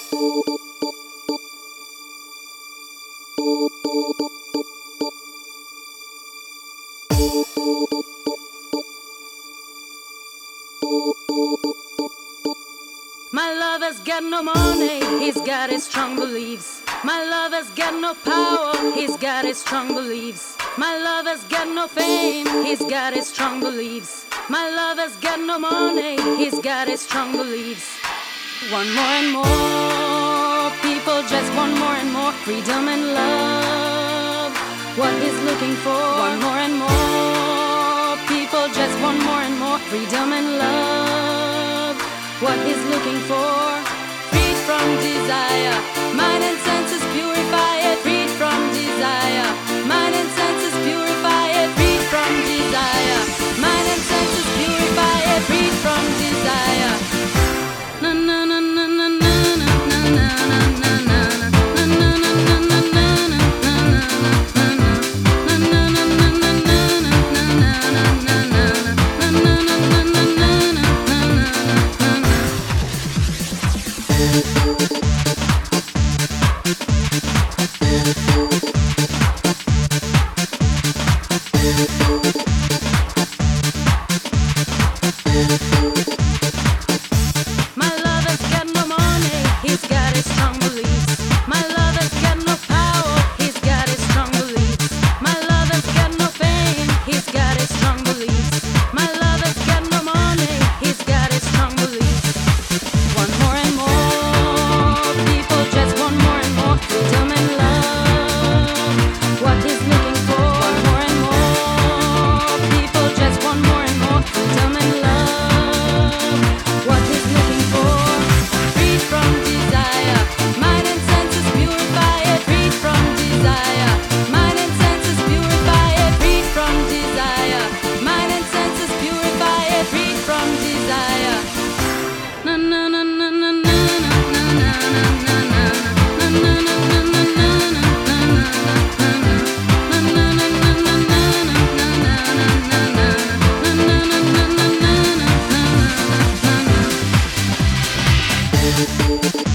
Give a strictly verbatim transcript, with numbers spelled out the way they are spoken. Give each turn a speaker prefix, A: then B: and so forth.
A: My lover's got no money, he's got his strong beliefs. My lover's got no power, he's got his strong beliefs. My lover's got no fame, he's got his strong beliefs. My lover's got no money, he's got his strong beliefs. Want more and more, people just want more and more freedom and love. What he's looking for, want more and more, people just want more and more freedom and love. What he's looking for, freed from desire, mind and senses purify it, freed from desire, mind and senses purify it, freed from desire, mind and senses purify it, freed from desire. Na na na na na na na na na na na. We'll be right back.